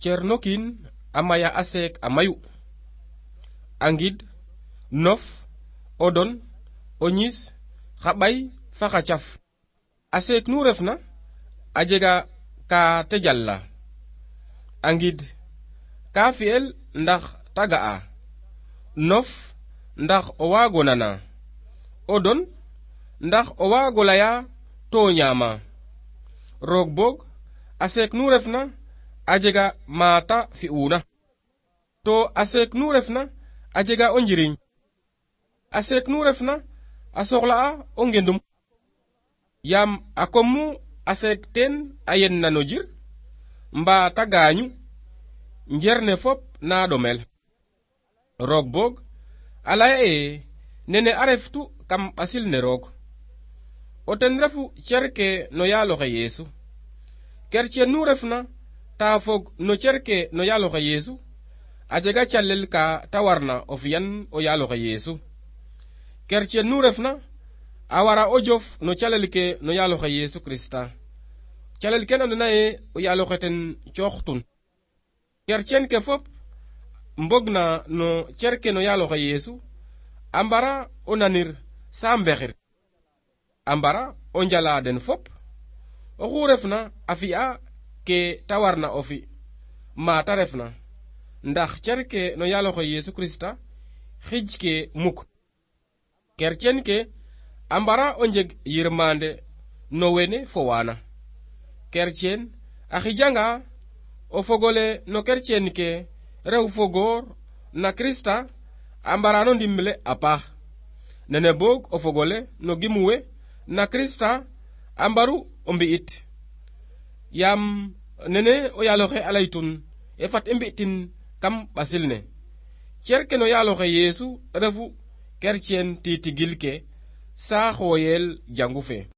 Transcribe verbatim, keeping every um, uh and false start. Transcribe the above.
cernokin amaya asek amayu angid nof odon onyis xabay faxa caf asek nu refna a jega ka te jalla angid ka fi'el ndax taga'a nof ndax o waago nana odon ndax o waago laya to ñaama roog boog asek nu refna a jega mata fi'una to asek nu refna a jega o njiriñ asek nu refna a soxla'a o ngendum yam a kommu asek ten a yenna no jir mba ta gaañu njerne fop na ɗomel roog boog a laya e nene a reftu kam ɓasil ne roog o ten refu cerke no yaaloxe Yeesu kercen nu refna ta fog no cerke no yaaloxe Yeesu a jega calel ka ta warna o fiyan o yaaloxe Yeesu kercen nu refna a wara o jof no calel ke no yaaloxe Yeesu Krista calel ken andona ye o yaaloxe ten cooxtun kercen ke fop mbogna no cerke no yaaloxe Yeesu a mbara o nanir sa mbexir a mbara o njala den fop oxu refna a fi'a ke ta warna o fi ma ta refna ndax cerke no yaaloxe Yeesu Krista xij ke muk kercen ke a mbara o njeg yirmande no wene fo wana kercen a xijanga o fogole no kercen ke rew fogoor na Krista a mbarano ndimle a paax nene boog o fogole no gimuwe na Krista a mbaru o mbi'it yam nene o yaaloxe a laytun e fat i mbi'tin kam ɓasil ne cerke no yaaloxe Yeesu refu kercen tiitigil ke sa xooyel jangu fe